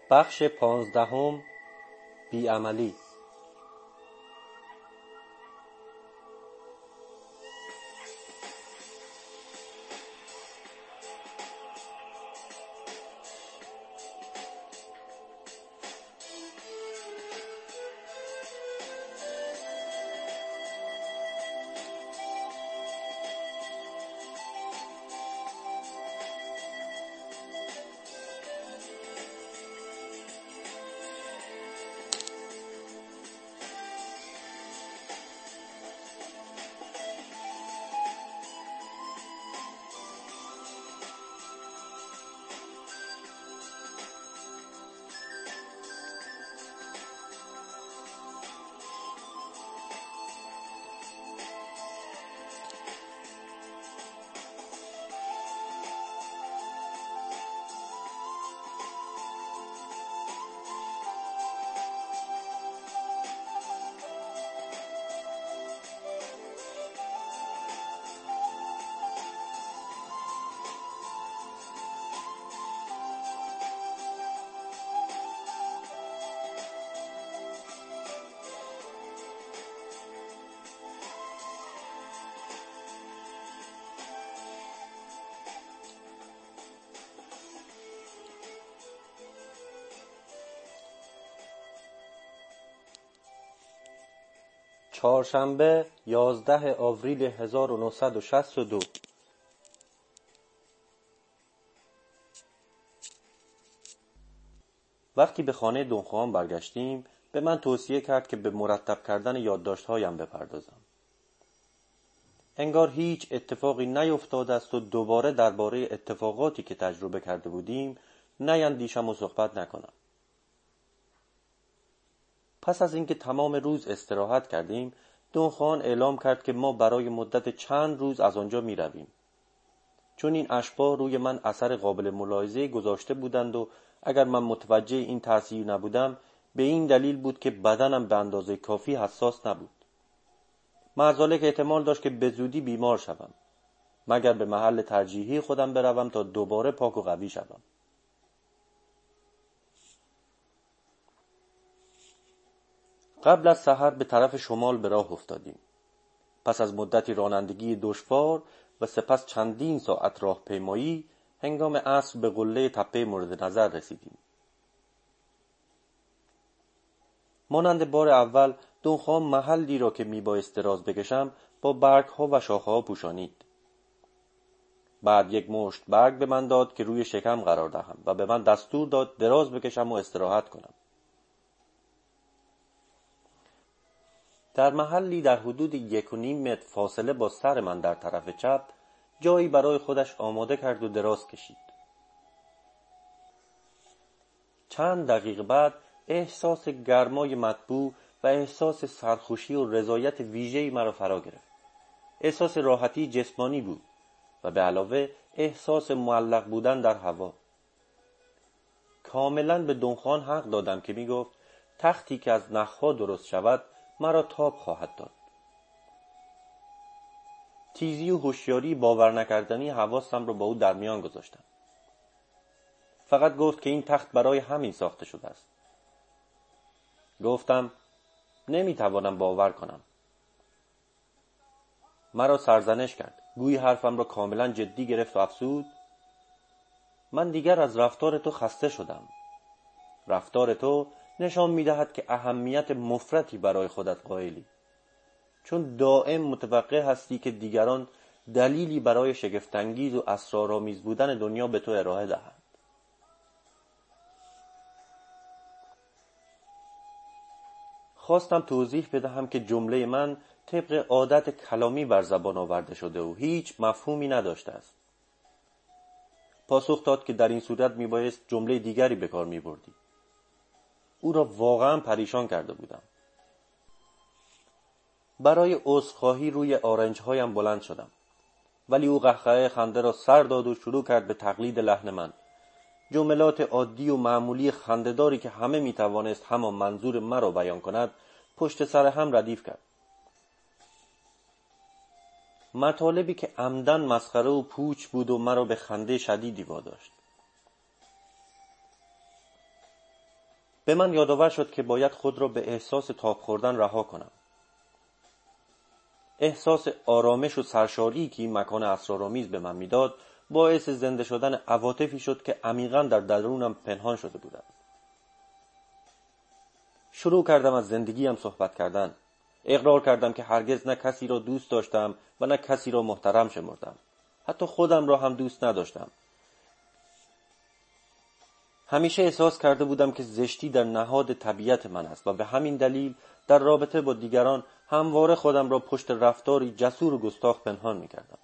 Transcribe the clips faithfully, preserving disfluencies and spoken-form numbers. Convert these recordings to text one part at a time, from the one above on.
بخش پانزدهم، بیعملی. چهارشنبه یازده آوریل هزار و نهصد و شصت و دو. وقتی به خانه دونخوان برگشتیم به من توصیه کرد که به مرتب کردن یادداشت‌هایم بپردازم. انگار هیچ اتفاقی نیفتاده است و دوباره درباره اتفاقاتی که تجربه کرده بودیم نیندیشم و صحبت نکنم. پس از اینکه تمام روز استراحت کردیم، دونخوان اعلام کرد که ما برای مدت چند روز از آنجا می رویم. چون این اشباح روی من اثر قابل ملاحظه‌ای گذاشته بودند و اگر من متوجه این تأثیر نبودم به این دلیل بود که بدنم به اندازه کافی حساس نبود. معذالک احتمال داشت که به زودی بیمار شوم، مگر به محل ترجیحی خودم بروم تا دوباره پاک و قوی شوم. قبل از سحر به طرف شمال به راه افتادیم. پس از مدتی رانندگی دشوار و سپس چندین ساعت راهپیمایی، هنگام عصر به قله تپه مورد نظر رسیدیم. مانند بار اول دونخوان محلی را که میبایست دراز بکشم با برگ‌ها و شاخه‌ها پوشانید. بعد یک مشت برگ به من داد که روی شکم قرار دهم و به من دستور داد دراز بکشم و استراحت کنم. در محلی در حدود یک و نیم متر فاصله با سر من در طرف چپ جایی برای خودش آماده کرد و دراز کشید. چند دقیقه بعد احساس گرمای مطبوع و احساس سرخوشی و رضایت ویژه‌ای مرا فرا گرفت. احساس راحتی جسمانی بود و به علاوه احساس معلق بودن در هوا. کاملا به دونخوان حق دادم که می گفت تختی که از نخها درست شود مرا تاب خواهد داد. تیزی و هوشیاری باور نکردنی حواسم را با او در میان گذاشتم. فقط گفت که این تخت برای همین ساخته شده است. گفتم نمیتوانم باور کنم. مرا سرزنش کرد. گویی حرفم را کاملا جدی گرفت و افسود: من دیگر از رفتار تو خسته شدم. رفتار تو نشان می‌دهد که اهمیت مفرطی برای خودت قائلی، چون دائم متوقع هستی که دیگران دلیلی برای شگفت‌انگیز و اسرارآمیز بودن دنیا به تو ارائه دهند. خواستم توضیح بدهم که جمله من طبق عادت کلامی بر زبان آورده شده و هیچ مفهومی نداشته است. پاسخ داد که در این صورت میبایست جمله دیگری به کار میبردی. او را واقعا پریشان کرده بودم. برای عذرخواهی روی آرنج‌هایم بلند شدم، ولی او قهقهه خنده را سر داد و شروع کرد به تقلید لحن من. جملات عادی و معمولی خنده‌داری که همه میتوانست همان منظور مرا بیان کند پشت سر هم ردیف کرد. مطالبی که عمدن مسخره و پوچ بود و مرا به خنده شدیدی واداشت. به من یادآور شد که باید خود را به احساس تاب خوردن رها کنم. احساس آرامش و سرشاری که این مکان اسرارآمیز به من میداد باعث زنده شدن عواطفی شد که عمیقاً در درونم پنهان شده بودند. شروع کردم از زندگیم صحبت کردن. اقرار کردم که هرگز نه کسی را دوست داشتم و نه کسی را محترم شمردم. حتی خودم را هم دوست نداشتم. همیشه احساس کرده بودم که زشتی در نهاد طبیعت من است و به همین دلیل در رابطه با دیگران همواره خودم را پشت رفتاری جسور و گستاخ پنهان می‌کردم.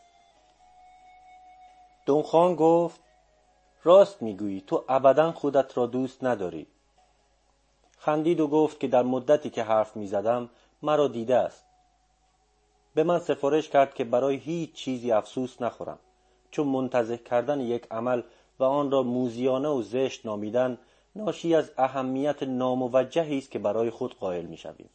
دونخوان گفت: راست میگویی، تو ابداً خودت را دوست نداری. خندید و گفت که در مدتی که حرف می‌زدم مرا دیده است. به من سفارش کرد که برای هیچ چیزی افسوس نخورم، چون منتزه کردن یک عمل و آن را موذیانه و زشت نامیدن ناشی از اهمیت ناموجهی است که برای خود قائل می‌شویم.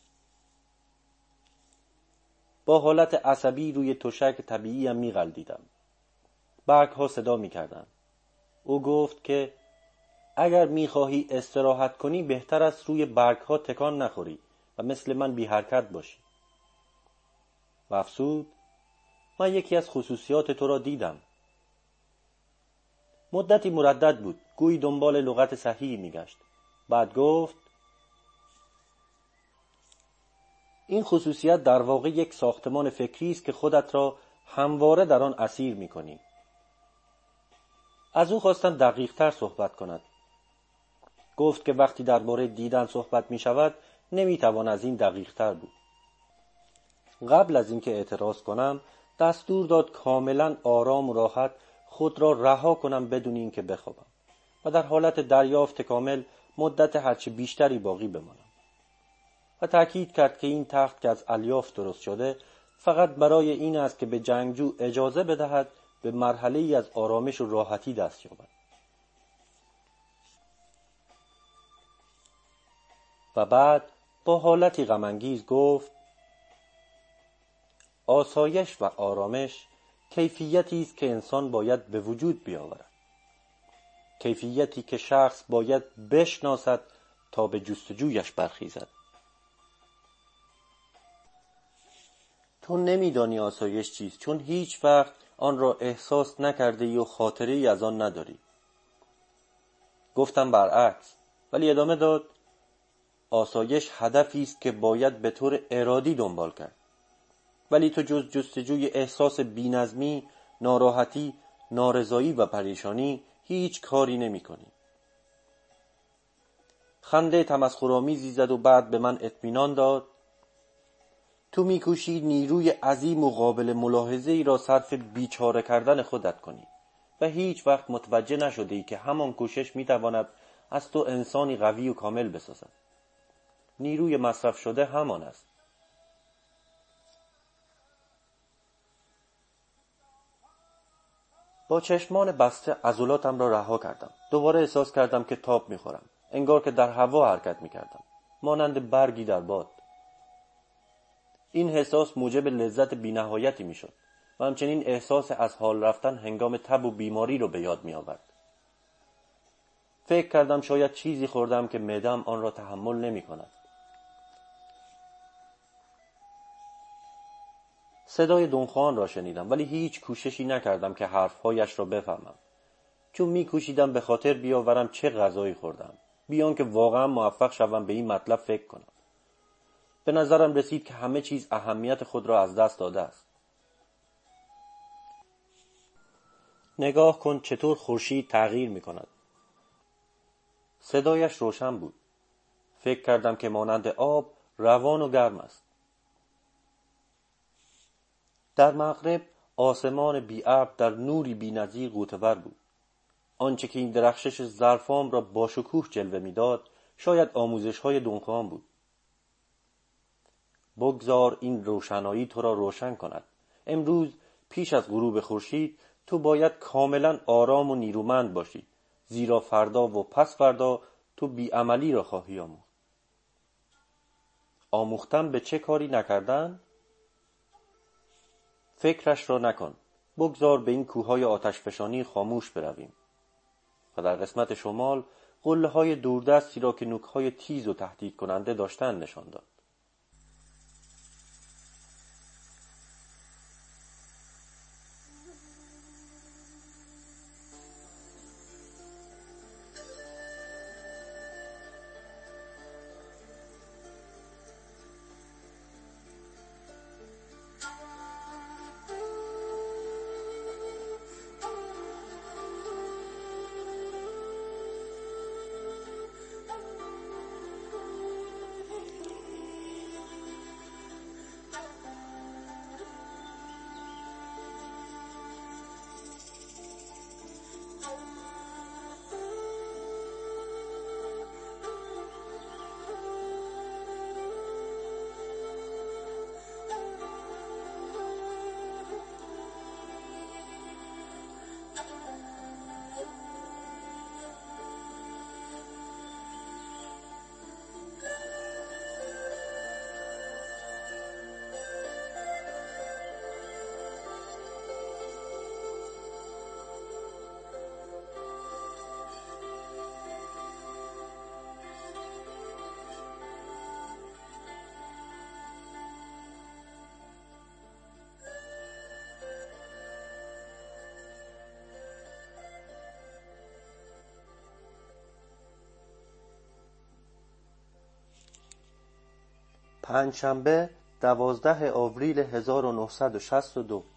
با حالت عصبی روی تشک طبیعیم می‌غلطیدم. برگ‌ها صدا می‌کردند. او گفت که اگر می‌خواهی استراحت کنی بهتر است روی برگ‌ها تکان نخوری و مثل من بی حرکت باشی. و افسود: من یکی از خصوصیات تو را دیدم. مدتی مردد بود، گویی دنبال لغت صحیحی می‌گشت. بعد گفت: این خصوصیت در واقع یک ساختمان فکری است که خودت را همواره در آن اسیر می‌کنی. از او خواستم دقیق‌تر صحبت کند. گفت که وقتی درباره دیدن صحبت می‌شود نمی‌توان از این دقیق‌تر بود. قبل از اینکه اعتراض کنم دستور داد کاملاً آرام و راحت خود را رها کنم بدون اینکه بخوابم و در حالت دریافت کامل مدت هرچه بیشتری باقی بمانم. و تأکید کرد که این تخت که از الیاف درست شده فقط برای این است که به جنگجو اجازه بدهد به مرحله‌ای از آرامش و راحتی دست یابد. و بعد با حالتی غم‌انگیز گفت: آسایش و آرامش کیفیتی است که انسان باید به وجود بیاورد. کیفیتی که شخص باید بشناسد تا به جستجویش برخیزد. تو نمیدانی آسایش چیست، چون هیچ وقت آن را احساس نکرده ای و خاطره ای از آن نداری. گفتم برعکس، ولی ادامه داد: آسایش هدفی است که باید به طور ارادی دنبال کرد. ولی تو جز جستجوی احساس بی‌نظمی، ناراحتی، نارضایی و پریشانی هیچ کاری نمی کنی. خنده تمسخرآمیزی زد و بعد به من اطمینان داد: تو می‌کوشی نیروی عظیم و قابل ملاحظه‌ای را صرف بیچاره کردن خودت کنی و هیچ وقت متوجه نشده‌ای که همان کوشش می‌تواند از تو انسانی قوی و کامل بسازد. نیروی مصرف شده همان است. با چشمان بسته عضلاتم را رها کردم. دوباره احساس کردم که تاب می‌خورم. انگار که در هوا حرکت می‌کردم، مانند برگی در باد. این احساس موجب لذت بی‌نهایتی می‌شد و همچنین احساس از حال رفتن هنگام تب و بیماری را به یاد می‌آورد. فکر کردم شاید چیزی خوردم که معده‌ام آن را تحمل نمی‌کند. صدای دونخوان را شنیدم ولی هیچ کوششی نکردم که حرفهایش را بفهمم، چون می‌کوشیدم به خاطر بیاورم چه غذایی خوردم، بیان که واقعا موفق شوم به این مطلب فکر کنم. به نظرم رسید که همه چیز اهمیت خود را از دست داده است. نگاه کن چطور خورشید تغییر می‌کند. صدایش روشن بود. فکر کردم که مانند آب روان و گرم است. در مغرب آسمان بی ابر در نوری بی‌نظیر غوطه‌ور بود. آنچه که این درخشش ظرفام را با شکوه جلوه می‌داد شاید آموزش‌های دونخوان بود. بگذار این روشنایی تو را روشن کند. امروز پیش از غروب خورشید تو باید کاملا آرام و نیرومند باشی، زیرا فردا و پس فردا تو بی‌عملی را خواهی آموخت. آموختن به چه کاری نکردن؟ فکرش را نکن. بگذار به این کوههای آتشفشانی خاموش برویم. و در قسمت شمال قله‌های دوردستی را که نوک‌های تیز و تهدید کننده داشتند نشان داد. پنجشنبه دوازده آوریل هزار و نهصد و شصت و دو.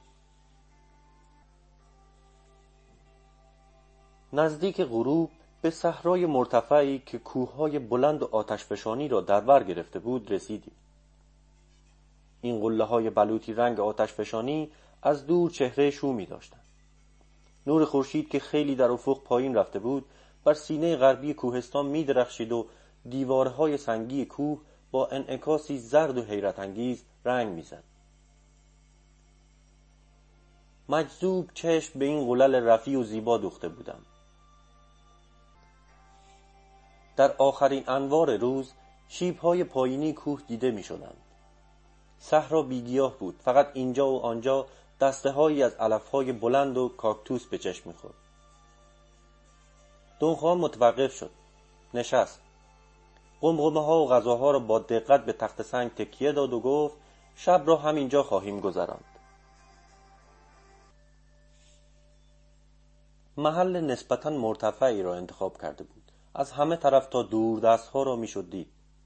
نزدیک غروب به صحرای مرتفعی که کوههای بلند و آتشفشانی را در بر گرفته بود رسیدیم. این قله‌های بلوطی رنگ آتشفشانی از دور چهره شومی داشتند. نور خورشید که خیلی در افق پایین رفته بود بر سینه غربی کوهستان می درخشید و دیوارهای سنگی کوه با انعکاسی زرد و حیرت انگیز رنگ میزد. مجذوب چشم به این قلل رفیع و زیبا دوخته بودم. در آخرین انوار روز شیب‌های پایینی کوه دیده می‌شدند. صحرا بی‌گیاه بود، فقط اینجا و آنجا دسته‌هایی از علف‌های بلند و کاکتوس به چشم می‌خورد. دونخوان متوقف شد. نشست. قمقمه‌ها و غذاها را با دقت به تخت سنگ تکیه داد و گفت شب را همینجا خواهیم گذراند. محل نسبتاً مرتفعی را انتخاب کرده بود. از همه طرف تا دور دستها را میشد دید.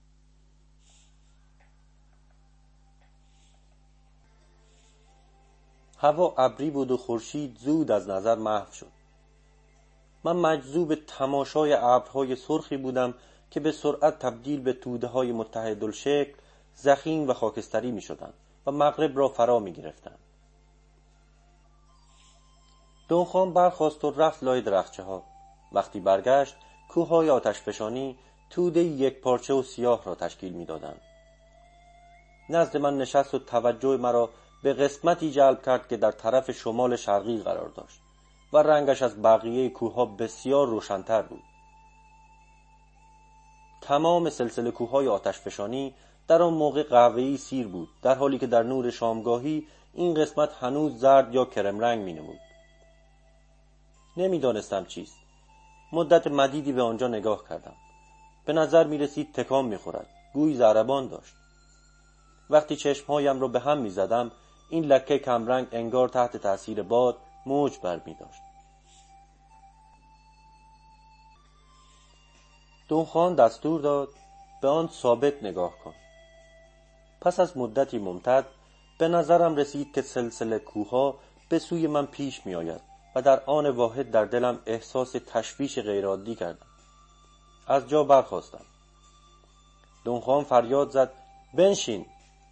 هوا ابری بود و خورشید زود از نظر محو شد. من مجذوب تماشای ابرهای سرخی بودم که به سرعت تبدیل به توده‌های متحدالشکل، ضخیم و خاکستری می‌شدند و مغرب را فرا می‌گرفتند. دونخوان برخاست و رفت لای درختچه‌ها. وقتی برگشت، کوه‌های آتشفشانی توده یک پارچه و سیاه را تشکیل می‌دادند. نزد من نشست و توجه مرا به قسمتی جلب کرد که در طرف شمال شرقی قرار داشت و رنگش از بقیه کوه‌ها بسیار روشن‌تر بود. تمام سلسله کوه‌های آتشفشانی در آن موقع قهوه‌ای سیر بود، در حالی که در نور شامگاهی این قسمت هنوز زرد یا کرم رنگ می‌نمود. نمی‌دانستم چیست. مدت مدیدی به آنجا نگاه کردم. به نظر می‌رسید تکان می‌خورد، گویی ضربان داشت. وقتی چشمهایم را به هم می‌زدم، این لکه کمرنگ انگار تحت تأثیر باد موج برمی‌داشت. دونخوان دستور داد به آن ثابت نگاه کن. پس از مدتی ممتد به نظرم رسید که سلسله کوه‌ها به سوی من پیش می آید و در آن واحد در دلم احساس تشویش غیرعادی کردم. از جا برخاستم. دونخوان فریاد زد بنشین.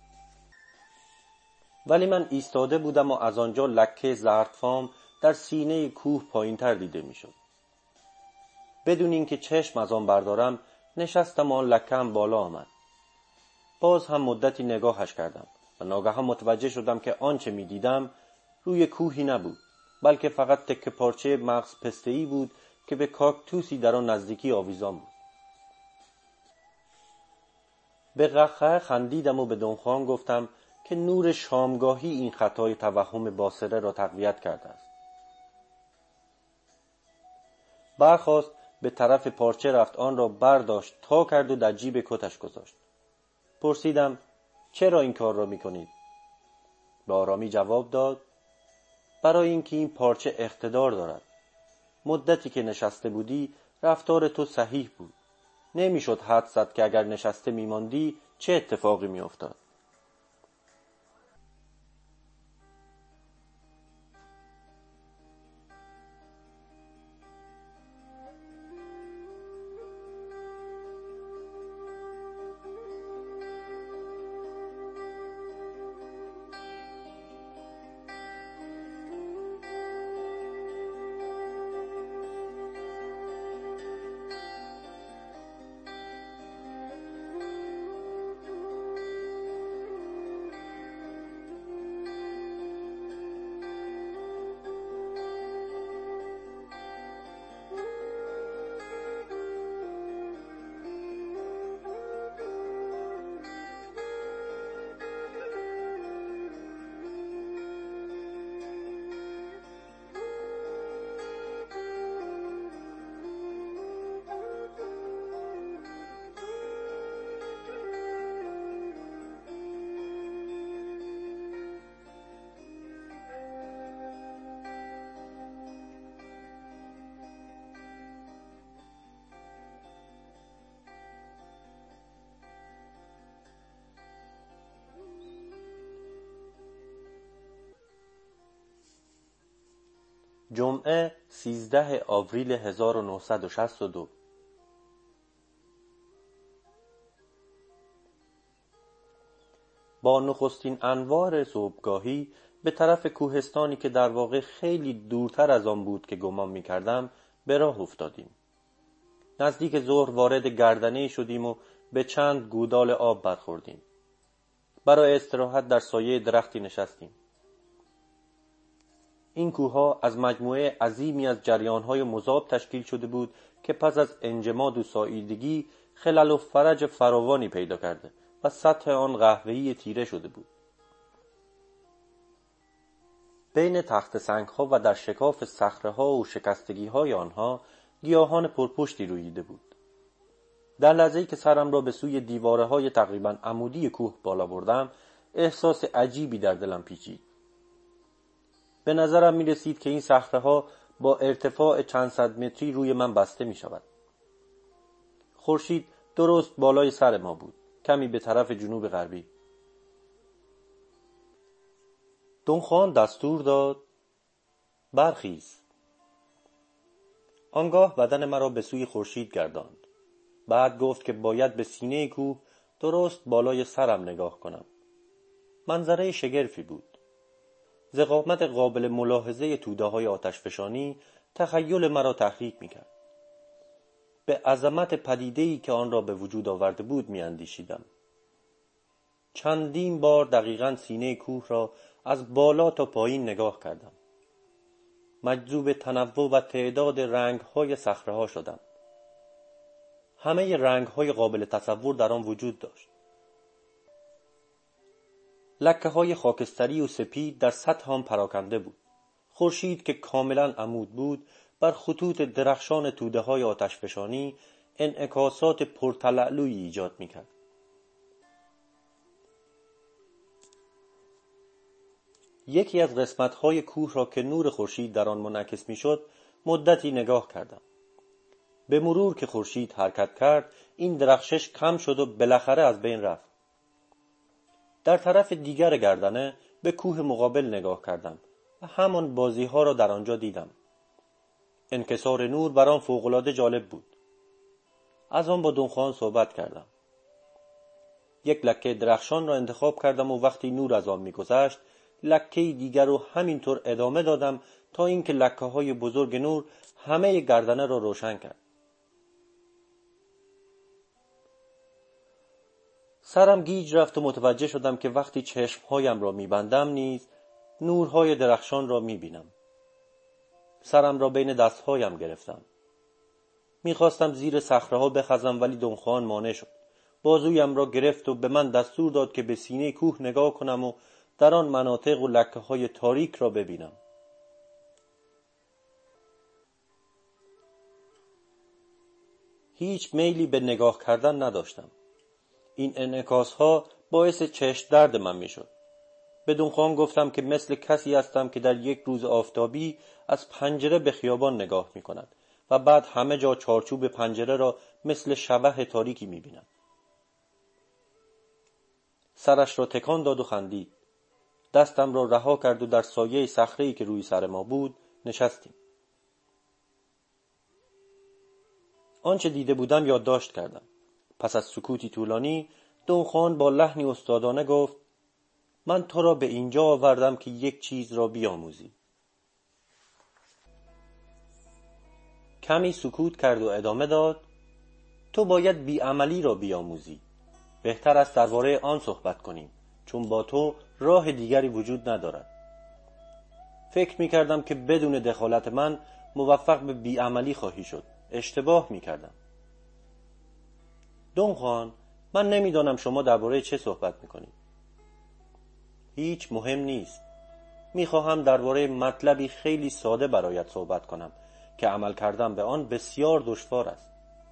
ولی من ایستاده بودم و از آنجا لکه زردفام در سینه کوه پایین تر دیده می شد. بدون اینکه چشم از آن بردارم نشستم و آن لکه هم بالا آمد. باز هم مدتی نگاهش کردم و ناگهان متوجه شدم که آنچه می دیدم روی کوهی نبود، بلکه فقط تکه پارچه مغز پسته‌ای بود که به کاکتوسی در آن نزدیکی آویزان بود. به قهقه خندیدم و به دونخوان گفتم که نور شامگاهی این خطای توهم باصره را تقویت کرده است. برخاست به طرف پارچه رفت، آن را برداشت، تا کرد و در جیب کتش گذاشت. پرسیدم چرا این کار را می‌کنید؟ به آرامی جواب داد برای اینکه این پارچه اقتدار دارد. مدتی که نشسته بودی رفتار تو صحیح بود. نمیشد حد زد که اگر نشسته میماندی چه اتفاقی میافتاد. جمعه سیزده آوریل هزار و نهصد و شصت و دو. با نخستین انوار صبحگاهی به طرف کوهستانی که در واقع خیلی دورتر از آن بود که گمان می کردم به راه افتادیم. نزدیک ظهر وارد گردنه‌ای شدیم و به چند گودال آب برخوردیم. برای استراحت در سایه درختی نشستیم. این کوه‌ها از مجموعه عظیمی از جریان‌های مذاب تشکیل شده بود که پس از انجماد و ساییدگی خلل و فرج فراوانی پیدا کرده و سطح آن قهوه‌ای تیره شده بود. بین تخت سنگ‌ها و در شکاف صخره‌ها و شکستگی‌های آنها گیاهان پرپشتی روییده بود. در لحظه‌ای که سرم را به سوی دیواره‌های تقریباً عمودی کوه بالا بردم، احساس عجیبی در دلم پیچید. به نظرم می رسید که این صخره‌ها با ارتفاع چند صد متری روی من بسته می شود. خورشید درست بالای سر ما بود، کمی به طرف جنوب غربی. دونخوان دستور داد برخیز. آنگاه بدن مرا به سوی خورشید گرداند. بعد گفت که باید به سینه کوه درست بالای سرم نگاه کنم. منظره شگرفی بود. ضخامت قابل ملاحظه توده‌های آتشفشانی تخیل مرا تحریک می‌کرد. به عظمت پدیده‌ای که آن را به وجود آورده بود می‌اندیشیدم. چندین بار دقیقاً سینه کوه را از بالا تا پایین نگاه کردم. مجذوب تنوع و تعداد رنگ‌های صخره‌ها شدم. همه رنگ‌های قابل تصور در آن وجود داشت. لکه‌های خاکستری و سپید در سطح آن پراکنده بود. خورشید که کاملاً عمود بود بر خطوط درخشان توده‌های آتشفشانی انعکاسات پرتلألویی ایجاد می‌کرد. یکی از قسمت‌های کوه را که نور خورشید در آن منعکس می‌شد مدتی نگاه کردم. به مرور که خورشید حرکت کرد این درخشش کم شد و بالاخره از بین رفت. در طرف دیگر گردنه به کوه مقابل نگاه کردم و همان بازی‌ها را در آنجا دیدم. انکسار نور بر آن فوق‌العاده جالب بود. از آن با دونخوان صحبت کردم. یک لکه درخشان را انتخاب کردم و وقتی نور از آن می‌گذشت لکه دیگر رو همینطور ادامه دادم تا اینکه لکه‌های بزرگ نور همه گردنه را روشن کرد. سرم گیج رفت و متوجه شدم که وقتی چشمهایم را می‌بندم نیز نورهای درخشان را می‌بینم. سرم را بین دستهایم گرفتم. می‌خواستم زیر صخره‌ها بخزم ولی دونخوان مانع شد. بازویم را گرفت و به من دستور داد که به سینه کوه نگاه کنم و در آن مناطق و لکه‌های تاریک را ببینم. هیچ میلی به نگاه کردن نداشتم. این انعکاس ها باعث چشم درد من می شد. به دونخوان گفتم که مثل کسی هستم که در یک روز آفتابی از پنجره به خیابان نگاه می کند و بعد همه جا چارچوب پنجره را مثل شبح تاریکی می بیند. سرش را تکان داد و خندید. دستم را رها کرد و در سایه صخره‌ای که روی سر ما بود نشستیم. آنچه دیده بودم یادداشت کردم. پس از سکوتی طولانی دونخوان با لحنی استادانه گفت: من تو را به اینجا آوردم که یک چیز را بیاموزی. کمی سکوت کرد و ادامه داد: تو باید بیعملی را بیاموزی. بهتر است درباره آن صحبت کنیم، چون با تو راه دیگری وجود ندارد. فکر می کردم که بدون دخالت من موفق به بیعملی خواهی شد. اشتباه می کردم. دونخوان، من نمیدانم شما درباره چه صحبت می کنید. هیچ مهم نیست. می خواهم درباره مطلبی خیلی ساده برایت صحبت کنم که عمل کردن به آن بسیار دشوار است.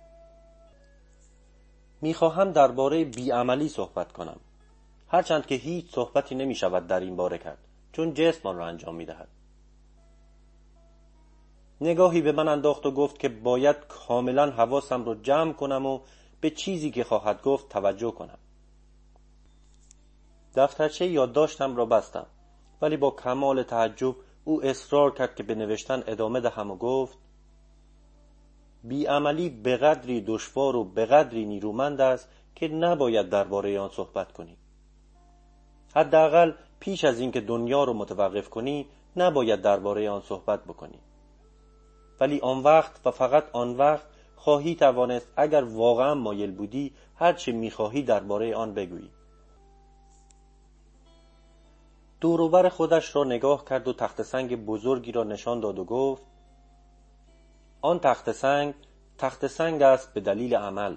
می خواهم درباره بیعملی صحبت کنم، هرچند که هیچ صحبتی نمی شود در این باره کرد، چون جسم آن را انجام می دهد. نگاهی به من انداخت و گفت که باید کاملا حواسم را جمع کنم و به چیزی که خواهد گفت توجه کنم. دفترچه یادداشتم را بستم، ولی با کمال تعجب او اصرار کرد که به نوشتن ادامه دهم و گفت: بیعملی به قدری دشوار و به قدری نیرومند است که نباید درباره آن صحبت کنی. حداقل پیش از اینکه دنیا رو متوقف کنی نباید درباره آن صحبت بکنی. ولی آن وقت و فقط آن وقت خواهی توانست اگر واقعا مایل بودی هر چه می‌خواهی درباره آن بگویی. دور و بر خودش را نگاه کرد و تخت سنگ بزرگی را نشان داد و گفت: آن تخت سنگ تخت سنگ است به دلیل عمل.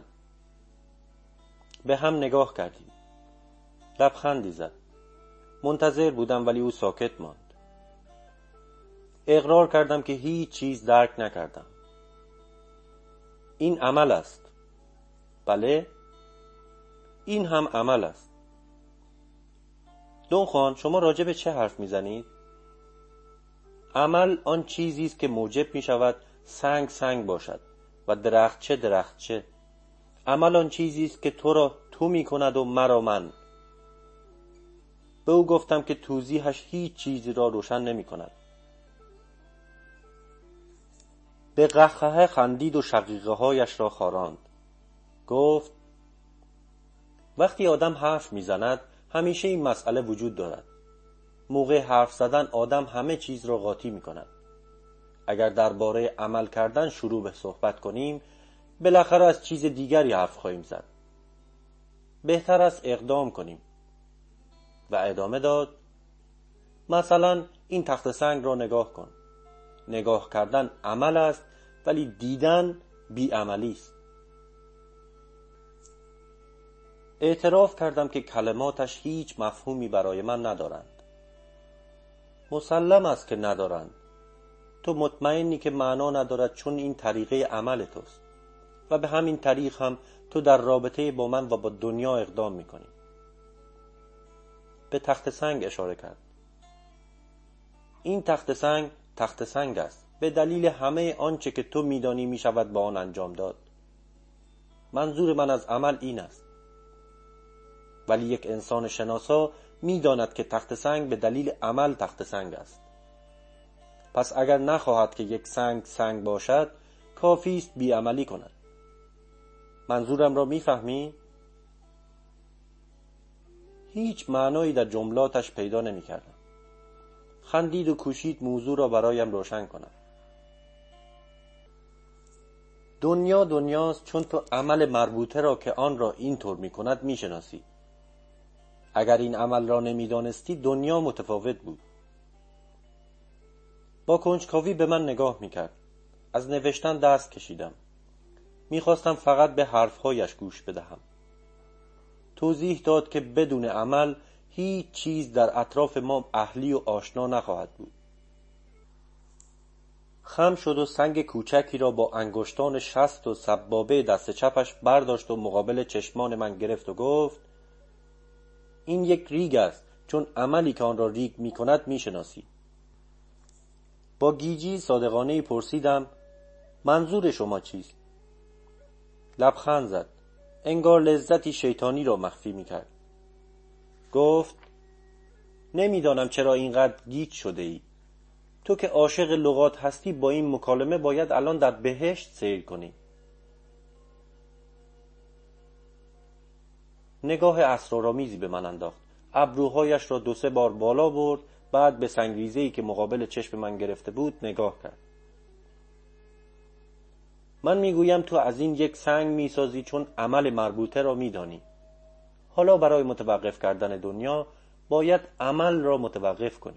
به هم نگاه کردیم. لبخندی زد. منتظر بودم ولی او ساکت ماند. اقرار کردم که هیچ چیز درک نکردم. این عمل است. بله، این هم عمل است. دونخوان، شما راجع به چه حرف میزنید؟ عمل آن چیزی است که موجب می شود سنگ سنگ باشد و درخت چه درخت چه. عمل آن چیزی است که تو را تو می کند و مرا من. به او گفتم که توضیحش هیچ چیزی را روشن نمی کند. به قهقه خندید و شقیقه هایش را خاراند. گفت: وقتی آدم حرف می زند همیشه این مسئله وجود دارد. موقع حرف زدن آدم همه چیز را قاطی می کند. اگر درباره عمل کردن شروع به صحبت کنیم بالاخره از چیز دیگری حرف خواهیم زد. بهتر است اقدام کنیم. و ادامه داد: مثلا این تخت سنگ را نگاه کن. نگاه کردن عمل است ولی دیدن بیعملی است. اعتراف کردم که کلماتش هیچ مفهومی برای من ندارند. مسلم است که ندارند. تو مطمئنی که معنا ندارد چون این طریقه عمل توست و به همین طریق هم تو در رابطه با من و با دنیا اقدام میکنی. به تخت سنگ اشاره کرد. این تخت سنگ تخت سنگ است به دلیل همه آنچه که تو میدانی میشود با آن انجام داد. منظور من از عمل این است. ولی یک انسان شناسا میداند که تخت سنگ به دلیل عمل تخت سنگ است. پس اگر نخواهد که یک سنگ سنگ باشد کافی است بیعملی کند. منظورم را میفهمی؟ هیچ معنایی در جملاتش پیدا نمی کردم. خندید و کوشید موضوع را برایم روشن کند. دنیا دنیاست چون تو عمل مربوطه را که آن را اینطور می کند می شناسی. اگر این عمل را نمی دانستی دنیا متفاوت بود. با کنجکاوی به من نگاه می کرد. از نوشتن دست کشیدم. می خواستم فقط به حرفهایش گوش بدهم. توضیح داد که بدون عمل هیچ چیز در اطراف ما اهلی و آشنا نخواهد بود. خم شد و سنگ کوچکی را با انگشتان شست و سبابه دست چپش برداشت و مقابل چشمان من گرفت و گفت: این یک ریگ است، چون عملی که آن را ریگ می کند می شناسی. با گیجی صادقانه پرسیدم: منظور شما چیست؟ لبخند زد، انگار لذتی شیطانی را مخفی می کرد. گفت: نمیدانم چرا اینقدر گیج شده ای. تو که عاشق لغات هستی با این مکالمه باید الان در بهشت سیر کنی. نگاه اسرارآمیزی به من انداخت. ابروهایش را دو سه بار بالا برد، بعد به سنگریزه‌ای که مقابل چشم من گرفته بود نگاه کرد. من میگویم تو از این یک سنگ میسازی چون عمل مربوطه را میدانی. حالا برای متوقف کردن دنیا باید عمل را متوقف کنی.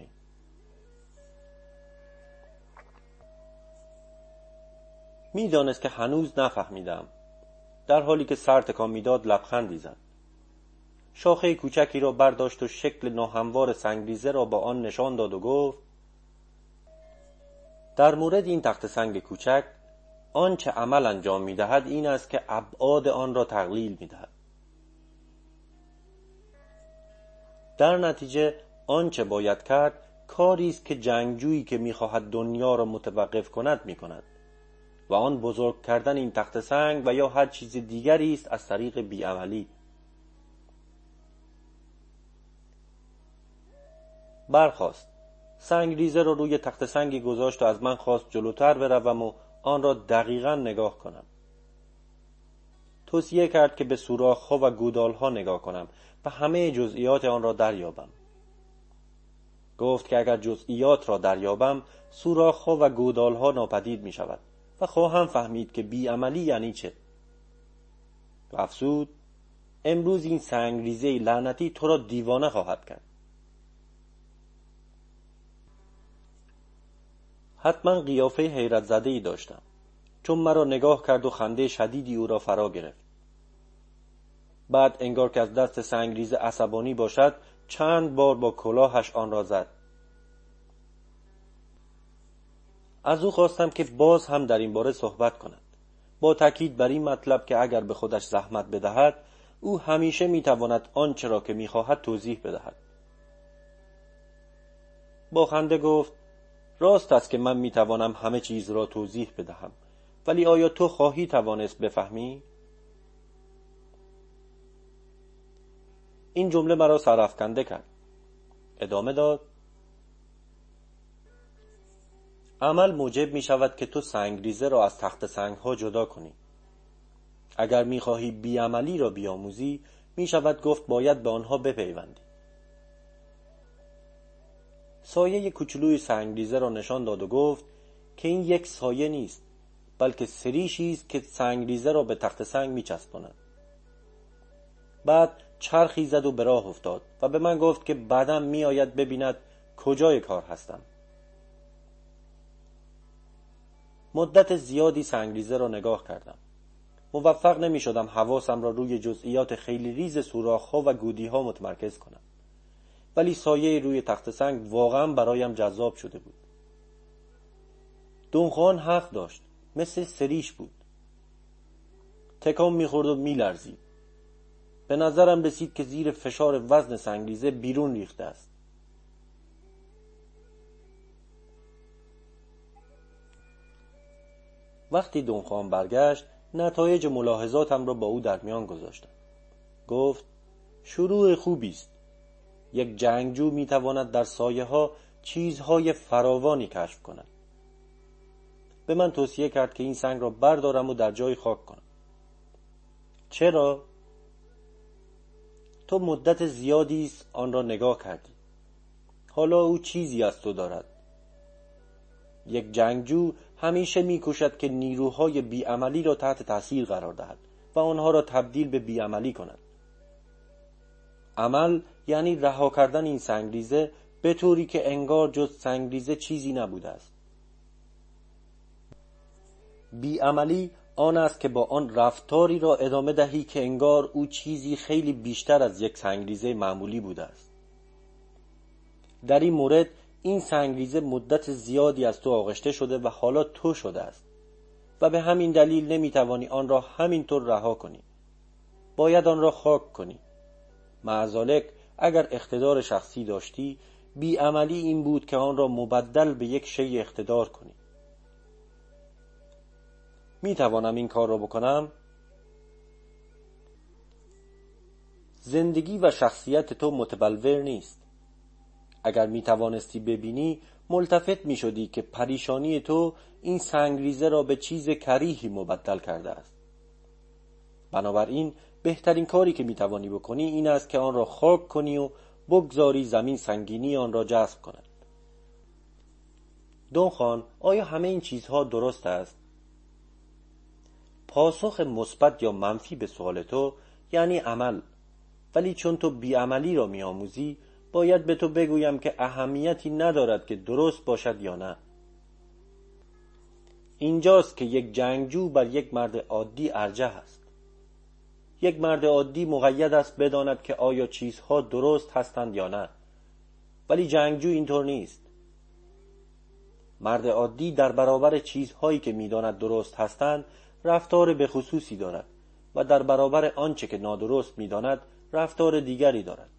میدانست که هنوز نفهمیدم. در حالی که سر تکان میداد لبخندی زد. شاخه کوچکی را برداشت و شکل ناهموار سنگریزه را با آن نشان داد و گفت: در مورد این تخت سنگ کوچک آنچه عمل انجام می‌دهد این است که ابعاد آن را تقلیل می‌دهد. در نتیجه آنچه باید کرد کاری است که جنگجویی که می‌خواهد دنیا را متوقف کند می‌کند و آن بزرگ کردن این تخت سنگ و یا هر چیز دیگری است از طریق بیعملی. برخاست، سنگریزه را روی تخت سنگی گذاشت و از من خواست جلوتر بروم و آن را دقیقاً نگاه کنم. توصیه کرد که به سوراخ‌ها و گودال‌ها نگاه کنم و همه جزئیات آن را دریابم. گفت که اگر جزئیات را دریابم سوراخ‌ها و گودال‌ها ناپدید می شود و خواهم فهمید که بیعملی یعنی چه. و افسود: امروز این سنگریزه لعنتی تو را دیوانه خواهد کرد. حتما قیافه حیرت زده‌ای داشتم، چون مرا نگاه کرد و خنده شدیدی او را فرا گرفت. بعد انگار که از دست سنگریزه عصبانی باشد چند بار با کلاهش آن را زد. از او خواستم که باز هم در این باره صحبت کند، با تاکید بر این مطلب که اگر به خودش زحمت بدهد او همیشه میتواند آنچه را که میخواهد توضیح بدهد. با خنده گفت: راست است که من میتوانم همه چیز را توضیح بدهم، ولی آیا تو خواهی توانست بفهمی؟ این جمله مرا سرافکنده کرد. ادامه داد: عمل موجب می شود که تو سنگریزه را از تخت سنگ ها جدا کنی. اگر می خواهی بیعملی را بیاموزی می شود گفت باید به آنها بپیوندی. سایه کوچولوی سنگریزه را نشان داد و گفت که این یک سایه نیست، بلکه سریشی است که سنگریزه را به تخت سنگ می چسباند. بعد چرخی زد و به راه افتاد و به من گفت که بعدم می آید ببیند کجای کار هستم. مدت زیادی سنگریزه را نگاه کردم. موفق نمی شدم حواسم را روی جزئیات خیلی ریز سوراخ‌ها و گودی‌ها متمرکز کنم. ولی سایه روی تخت سنگ واقعا برایم جذاب شده بود. دونخوان حق داشت، مثل سریش بود. تکان می‌خورد و می‌لرزید. به نظرم رسید که زیر فشار وزن سنگریزه بیرون ریخته است. وقتی دونخوان برگشت نتایج ملاحظاتم را با او در میان گذاشتم. گفت: شروع خوبی است. یک جنگجو میتواند در سایه ها چیزهای فراوانی کشف کند. به من توصیه کرد که این سنگ را بردارم و در جای خاک کنم. چرا؟ تو مدت زیادی است آن را نگاه کردی. حالا او چیزی از تو دارد. یک جنگجو همیشه میکوشد که نیروهای بیعملی را تحت تاثیر قرار دهد و آنها را تبدیل به بیعملی کند. عمل یعنی رها کردن این سنگریزه به طوری که انگار جز سنگریزه چیزی نبوده است. بیعملی آن است که با آن رفتاری را ادامه دهی که انگار او چیزی خیلی بیشتر از یک سنگریزه معمولی بوده است. در این مورد این سنگریزه مدت زیادی از تو آغشته شده و حالا تو شده است و به همین دلیل نمیتوانی آن را همینطور رها کنی. باید آن را خاک کنی. معذالک اگر اقتدار شخصی داشتی، بی‌عملی این بود که آن را مبدل به یک شی اقتدار کنی. میتوانم این کار را بکنم؟ زندگی و شخصیت تو متبلور نیست. اگر می توانستی ببینی، ملتفت می شدی که پریشانی تو این سنگریزه را به چیز کریهی مبدل کرده است. بنابراین بهترین کاری که می توانی بکنی این است که آن را خاک کنی و بگذاری زمین سنگینی آن را جذب کند. دونخان، آیا همه این چیزها درست است؟ پاسخ مثبت یا منفی به سوال تو یعنی عمل. ولی چون تو بی‌عملی را می‌آموزی، باید به تو بگویم که اهمیتی ندارد که درست باشد یا نه. اینجاست که یک جنگجو بر یک مرد عادی ارجح است. یک مرد عادی مقید است بداند که آیا چیزها درست هستند یا نه. ولی جنگجو اینطور نیست. مرد عادی در برابر چیزهایی که می‌داند درست هستند رفتار به خصوصی دارد و در برابر آنچه که نادرست می‌داند رفتار دیگری دارد.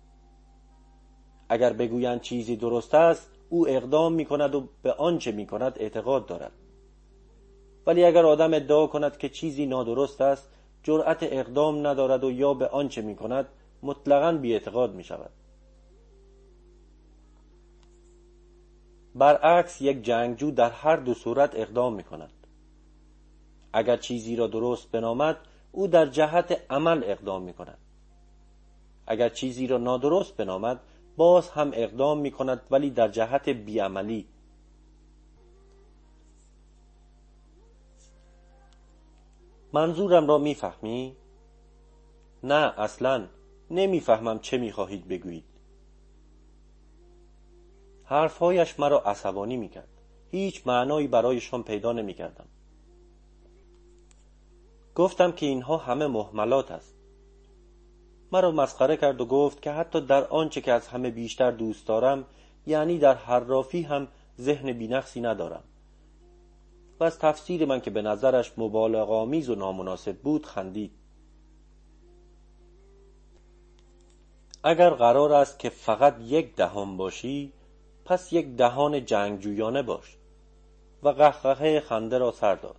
اگر بگویند چیزی درست است، او اقدام می‌کند و به آنچه می‌کند اعتقاد دارد. ولی اگر آدم ادعا کند که چیزی نادرست است، جرأت اقدام ندارد و یا به آنچه می‌کند مطلقاً بی‌اعتقاد می‌شود. برعکس یک جنگجو در هر دو صورت اقدام می‌کند. اگر چیزی را درست بنامد، او در جهت عمل اقدام می‌کند. اگر چیزی را نادرست بنامد، باز هم اقدام می‌کند ولی در جهت بی‌عملی. منظورم را می‌فهمی؟ نه، اصلاً نمی‌فهمم چه می‌خواهید بگویید. حرفهایش مرا عصبانی می‌کرد. هیچ معنایی برایشان پیدا نمی‌کردم. گفتم که اینها همه مهملات است. مرا مسخره کرد و گفت که حتی در آنچه که از همه بیشتر دوست دارم، یعنی در حرافی هم ذهن بی‌نقصی ندارم. و از تفسیر من که به نظرش مبالغه‌آمیز و نامناسب بود خندید. اگر قرار است که فقط یک دهان باشی، پس یک دهان جنگجویانه باش. و قهقهه خنده را سر داد.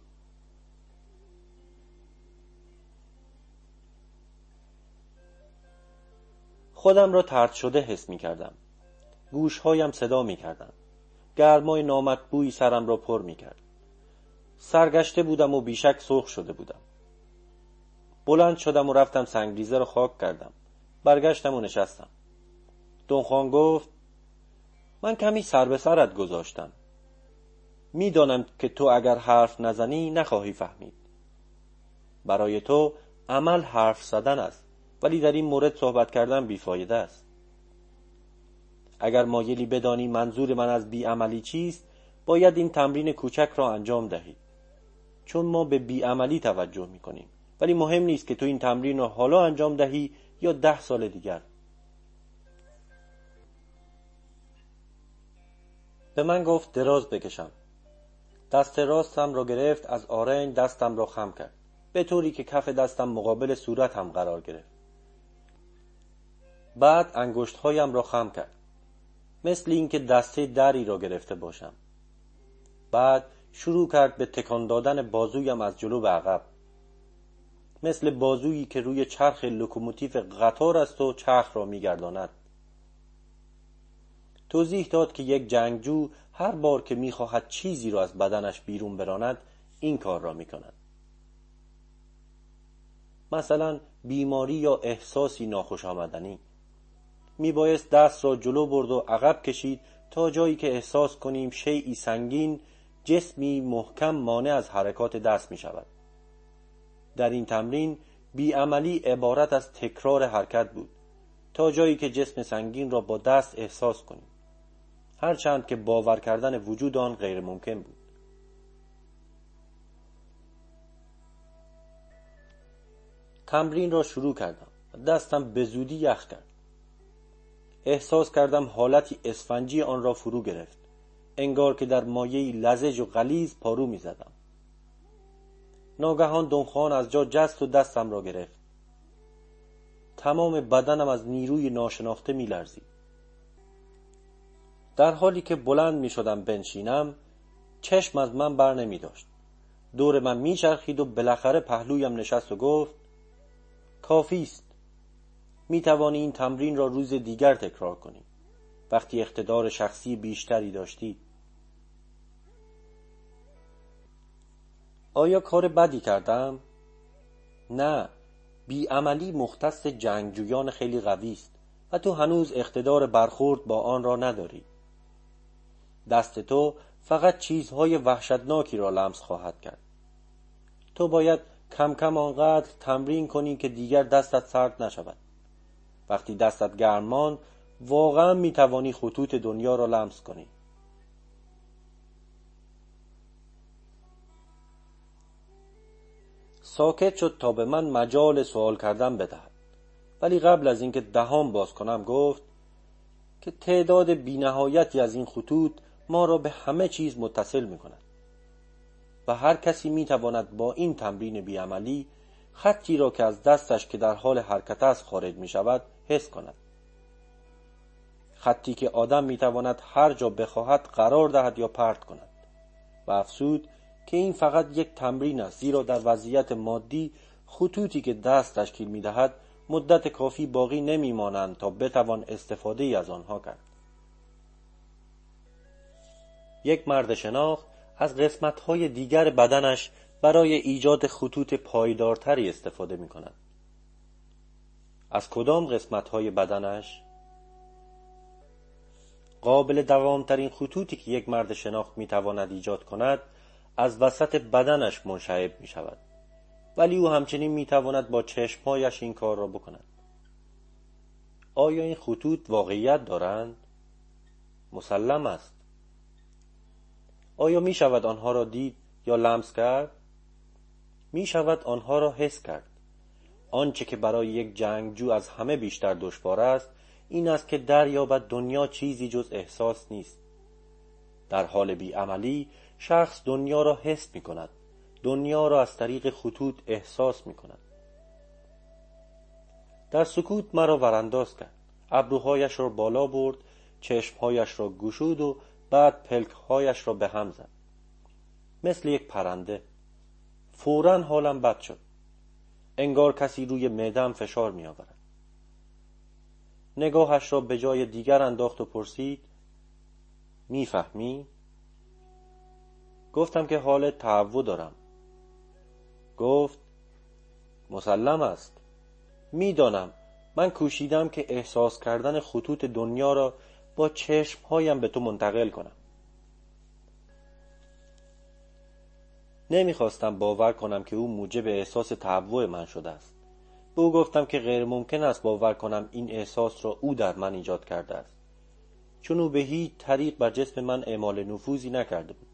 خودم را طرد شده حس می کردم. گوشهایم صدا می کردن. گرمای نامطبوعی سرم را پر می کرد. سرگشته بودم و بیشک سرخ شده بودم. بلند شدم و رفتم سنگریزه را خاک کردم. برگشتم و نشستم. دونخان گفت: من کمی سر به سرت گذاشتم. می دانم که تو اگر حرف نزنی نخواهی فهمید. برای تو عمل حرف زدن است، ولی در این مورد صحبت کردن بیفایده است. اگر مایلی بدانی منظور من از بی‌عملی چیست، باید این تمرین کوچک را انجام دهی. چون ما به بی‌عملی توجه می‌کنیم، ولی مهم نیست که تو این تمرین را حالا انجام دهی یا ده سال دیگر. به من گفت دراز بکشم. دست راستم را گرفت، از آرنج دستم را خم کرد، به طوری که کف دستم مقابل صورتم قرار گرفت. بعد انگشت‌هایم را خم کرد، مثل اینکه دسته دری را گرفته باشم. بعد شروع کرد به تکان دادن بازویم از جلو به عقب، مثل بازویی که روی چرخ لوکوموتیو قطار است و چرخ را می‌گرداند. توضیح داد که یک جنگجو هر بار که می‌خواهد چیزی را از بدنش بیرون براند، این کار را می‌کند. مثلا بیماری یا احساسی ناخوش آمدنی. میبایست دست را جلو برد و عقب کشید تا جایی که احساس کنیم شیئی سنگین، جسمی محکم مانع از حرکات دست می شود. در این تمرین بی‌عملی عبارت از تکرار حرکت بود تا جایی که جسم سنگین را با دست احساس کنیم، هرچند که باور کردن وجود آن غیر ممکن بود. تمرین را شروع کردم. دستم به زودی یخ کرد. احساس کردم حالتی اسفنجی آن را فرو گرفت، انگار که در مایه‌ای لزج و غلیظ پارو می زدم. ناگهان دونخوان از جا جست و دستم را گرفت. تمام بدنم از نیروی ناشناخته می لرزید. در حالی که بلند می شدم بنشینم، چشم از من بر نمی داشت. دور من می چرخید و بالاخره پهلویم نشست و گفت: کافی است. می توانی این تمرین را روز دیگر تکرار کنی، وقتی اقتدار شخصی بیشتری داشتی. آیا کار بدی کردم؟ نه، بیعملی مختص جنگجویان خیلی قوی است و تو هنوز اقتدار برخورد با آن را نداری. دست تو فقط چیزهای وحشتناکی را لمس خواهد کرد. تو باید کم کم آنقدر تمرین کنی که دیگر دستت سرد نشود. وقتی دستت گرم ماند، واقعا می توانی خطوط دنیا را لمس کنی. ساکت شد تا به من مجال سوال کردن بدهد، ولی قبل از اینکه دهان باز کنم گفت که تعداد بی‌نهایتی از این خطوط ما را به همه چیز متصل می کند و هر کسی می تواند با این تمرین بیعملی خطی را که از دستش که در حال حرکت است خارج می شود حس کند. خطی که آدم می تواند هر جا بخواهد قرار دهد یا پرت کند. و افسود که این فقط یک تمرین است، زیرا در وضعیت مادی خطوطی که دست تشکیل می دهد مدت کافی باقی نمی مانند تا بتوان استفاده ای از آنها کرد. یک مرد شناخت از قسمت‌های دیگر بدنش برای ایجاد خطوط پایدارتری استفاده می کند. از کدام قسمت‌های بدنش؟ قابل دوامترین خطوطی که یک مرد شناخت می تواند ایجاد کند از وسط بدنش منشعب می شود، ولی او همچنین می تواند با چشمهایش این کار را بکند. آیا این خطوط واقعیت دارند؟ مسلم است. آیا می شود آنها را دید یا لمس کرد؟ می شود آنها را حس کرد. آنچه که برای یک جنگجو از همه بیشتر دشوار است این است که دریابد دنیا چیزی جز احساس نیست. در حال بیعملی شخص دنیا را حس می کند، دنیا را از طریق خطوط احساس می کند. در سکوت مرا ورانداز کرد، ابروهایش را بالا برد، چشمهایش را گشود و بعد پلکهایش را به هم زد مثل یک پرنده. فوراً حالم بد شد، انگار کسی روی معده‌ام فشار می آورد. نگاهش را به جای دیگر انداخت و پرسید: میفهمی؟ گفتم که حال تهوع دارم. گفت: مسلم است. میدانم. من کوشیدم که احساس کردن خطوط دنیا را با چشمهایم به تو منتقل کنم. نمیخواستم باور کنم که او موجب احساس تهوع من شده است. به او گفتم که غیر ممکن است باور کنم این احساس را او در من ایجاد کرده است، چون او به هیچ طریق بر جسم من اعمال نفوذی نکرده بود.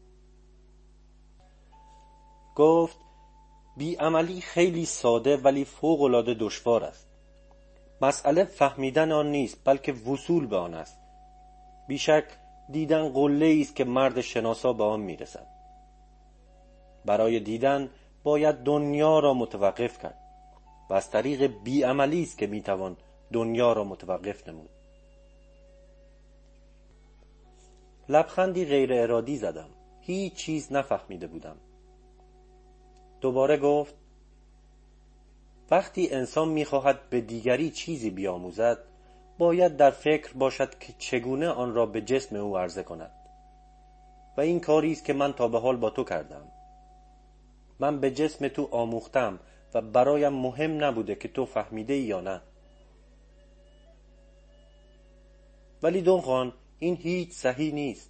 گفت: بیعملی خیلی ساده ولی فوق‌العاده دشوار است. مسئله فهمیدن آن نیست، بلکه وصول به آن است. بیشک دیدن قله‌ای است که مرد شناسا به آن میرسد. برای دیدن باید دنیا را متوقف کرد و از طریق بیعملی است که میتوان دنیا را متوقف نمود. لبخندی غیر ارادی زدم. هیچ چیز نفهمیده بودم. دوباره گفت: وقتی انسان میخواهد به دیگری چیزی بیاموزد باید در فکر باشد که چگونه آن را به جسم او عرضه کند و این کاری است که من تا به حال با تو کردم. من به جسم تو آموختم و برایم مهم نبوده که تو فهمیده ای یا نه. ولی دونخوان این هیچ صحیح نیست.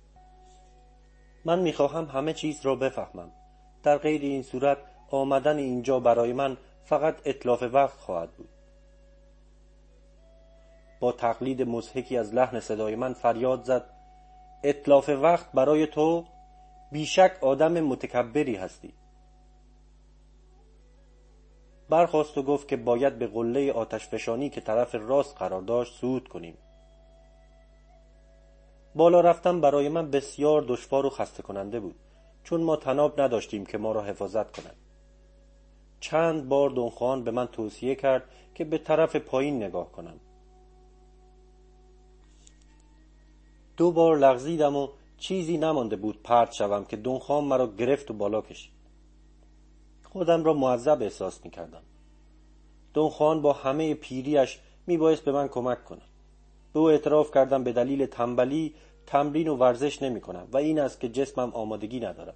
من میخواهم همه چیز را بفهمم. در غیر این صورت آمدن اینجا برای من فقط اتلاف وقت خواهد بود. با تقلید مضحکی از لحن صدای من فریاد زد: اتلاف وقت برای تو؟ بیشک آدم متکبری هستی. برخاست و گفت که باید به قله آتش فشانی که طرف راست قرار داشت صعود کنیم. بالا رفتن برای من بسیار دشوار و خسته کننده بود، چون ما طناب نداشتیم که ما را حفاظت کنند. چند بار دونخوان به من توصیه کرد که به طرف پایین نگاه کنم. دو بار لغزیدم و چیزی نمانده بود پرت شوم که دونخوان مرا گرفت و بالا کشید. خودم را معذب احساس می کردم. دونخوان با همه پیریش می بایست به من کمک کند. به او اعتراف کردم به دلیل تنبلی تمرین و ورزش نمی کنم و این است که جسمم آمادگی ندارم.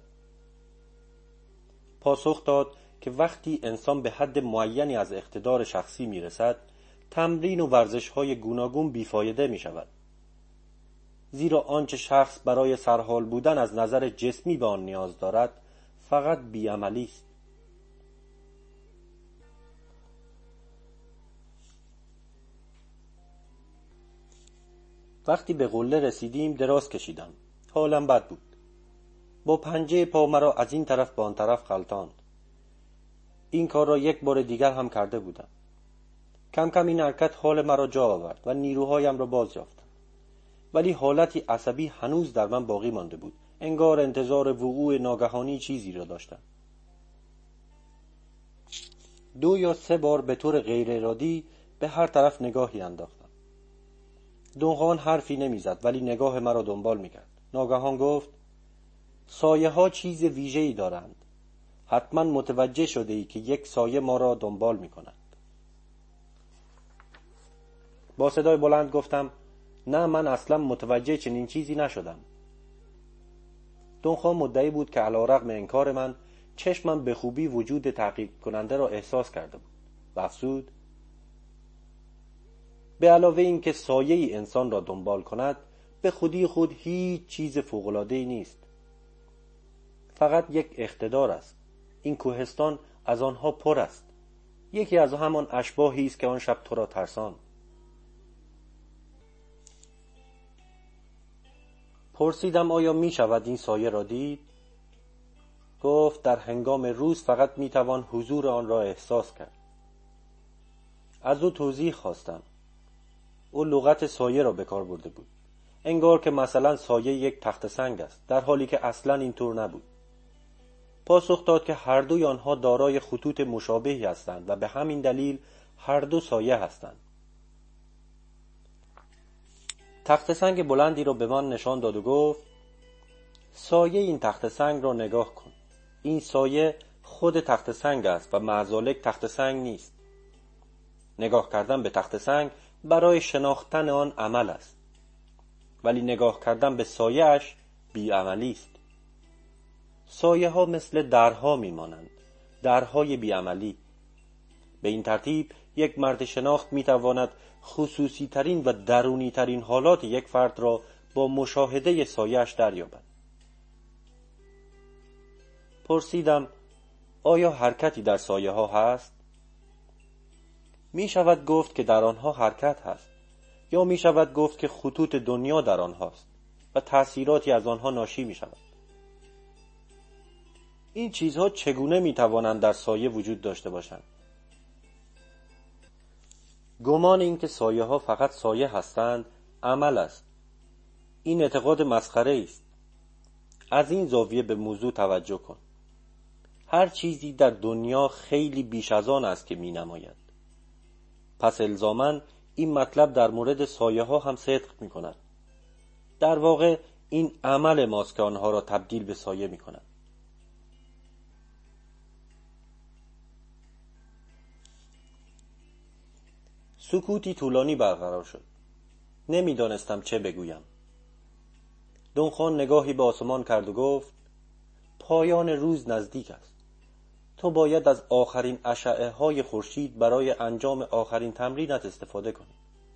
پاسخ داد که وقتی انسان به حد معینی از اقتدار شخصی می رسد، تمرین و ورزش های گوناگون بیفایده می شود. زیرا آنچه شخص برای سرحال بودن از نظر جسمی به آن نیاز دارد فقط بیعملی است. وقتی به قله رسیدیم دراز کشیدم. حالم بد بود. با پنجه پا مرا از این طرف به آن طرف غلطاند. این کار را یک بار دیگر هم کرده بودم. کم کم این حرکت حال مرا جا آورد و نیروهایم را باز یافتم. ولی حالتی عصبی هنوز در من باقی مانده بود. انگار انتظار وقوع ناگهانی چیزی را داشتم. دو یا سه بار به طور غیر ارادی به هر طرف نگاهی انداختم. دونخوان حرفی نمیزد ولی نگاه مرا دنبال میکرد. ناگهان گفت: سایه ها چیز ویژه‌ای دارند. حتما متوجه شده ای که یک سایه ما را دنبال میکند. با صدای بلند گفتم: نه، من اصلا متوجه چنین چیزی نشدم. دونخوان مدعی بود که علیرغم انکار من، چشمم به خوبی وجود تعقیب کننده را احساس کرده بود و افزود: به علاوه این که سایه انسان را دنبال کند، به خودی خود هیچ چیز فوق‌العاده‌ای نیست. فقط یک اقتدار است. این کوهستان از آنها پر است. یکی از همان اشباحی است که آن شب تو را ترساند. پرسیدم آیا می شود این سایه را دید؟ گفت در هنگام روز فقط می توان حضور آن را احساس کرد. از او توضیح خواستم. او لغت سایه را به کار برده بود. انگار که مثلا سایه یک تخت سنگ است، در حالی که اصلا اینطور نبود. پاسخ داد که هر دوی آنها دارای خطوط مشابهی هستند و به همین دلیل هر دو سایه هستند. تخت سنگ بلندی را به من نشان داد و گفت: سایه این تخت سنگ را نگاه کن. این سایه خود تخت سنگ است و معذالک تخت سنگ نیست. نگاه کردن به تخت سنگ برای شناختن آن عمل است، ولی نگاه کردن به سایه اش بیعملی است. سایه ها مثل درها می مانند، درهای بیعملی. به این ترتیب یک مرد شناخت می تواند خصوصی ترین و درونی ترین حالات یک فرد را با مشاهده سایه اش دریابد. پرسیدم: آیا حرکتی در سایه ها هست؟ می شود گفت که در آنها حرکت هست، یا می شود گفت که خطوط دنیا در آنهاست و تأثیراتی از آنها ناشی می شود. این چیزها چگونه می توانند در سایه وجود داشته باشند؟ گمان این که سایه ها فقط سایه هستند عمل است. این اعتقاد مسخره است. از این زاویه به موضوع توجه کن. هر چیزی در دنیا خیلی بیش از آن است که می نماید. پس الزاماً این مطلب در مورد سایه ها هم صدق می کند. در واقع این عمل ماست که آنها را تبدیل به سایه می کند. سکوتی طولانی برقرار شد. نمی دانستم چه بگویم. دونخوان نگاهی به آسمان کرد و گفت: پایان روز نزدیک است. تو باید از آخرین اشعه های خورشید برای انجام آخرین تمرینت استفاده کنی.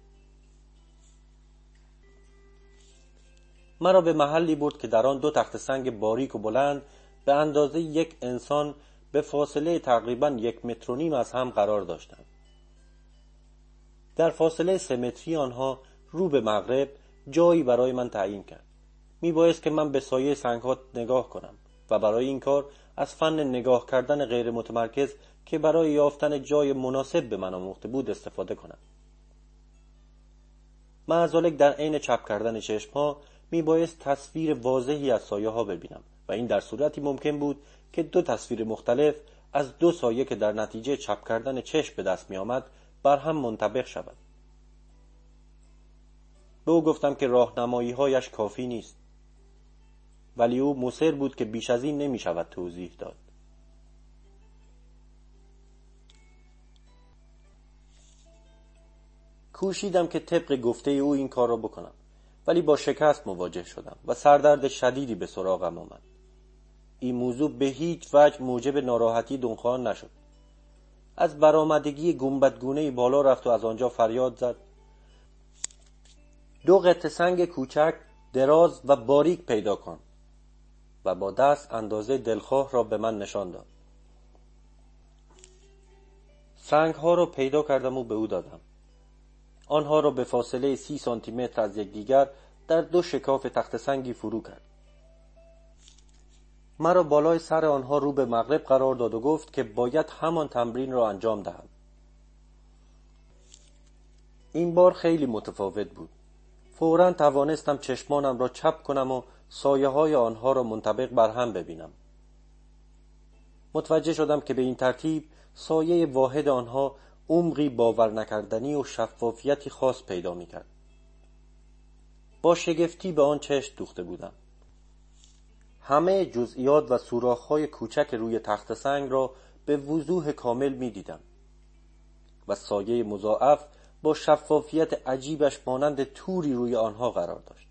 مرا به محلی برد که در آن دو تخت سنگ باریک و بلند به اندازه یک انسان به فاصله تقریباً یک متر و نیم از هم قرار داشتند. در فاصله سه متری آنها رو به مغرب جایی برای من تعیین کرد. می بایست که من به سایه سنگ‌ها نگاه کنم و برای این کار از فن نگاه کردن غیر متمرکز که برای یافتن جای مناسب به من آموخته بود استفاده کنم. معذالک در عین چپ کردن چشم‌ها میبایست تصویر واضحی از سایه ها ببینم و این در صورتی ممکن بود که دو تصویر مختلف از دو سایه که در نتیجه چپ کردن چشم به دست می آمد بر هم منطبق شود. به او گفتم که راهنمایی هایش کافی نیست، ولی او مصر بود که بیش از این نمی شود توضیح داد. کوشیدم که طبق گفته او این کار را بکنم، ولی با شکست مواجه شدم و سردرد شدیدی به سراغم آمد. این موضوع به هیچ وجه موجب ناراحتی دونخوان نشد. از برآمدگی گنبدگونه‌ای بالا رفت و از آنجا فریاد زد: دو قطعه سنگ کوچک، دراز و باریک پیدا کن، و با دست اندازه دلخواه را به من نشان داد. سنگ ها را پیدا کردم و به او دادم. آنها را به فاصله سی سانتی متر از یکدیگر در دو شکاف تخت سنگی فرو کرد. مرا بالای سر آنها رو به مغرب قرار داد و گفت که باید همان تمرین را انجام دهم. این بار خیلی متفاوت بود. فوراً توانستم چشمانم را چپ کنم و سایه های آنها را منطبق بر هم ببینم. متوجه شدم که به این ترتیب سایه واحد آنها عمقی باور نکردنی و شفافیتی خاص پیدا می کرد. با شگفتی به آن چشم دوخته بودم. همه جزئیات و سوراخ‌های کوچک روی تخت سنگ را به وضوح کامل می دیدم و سایه مضاعف با شفافیت عجیبش مانند توری روی آنها قرار داشت.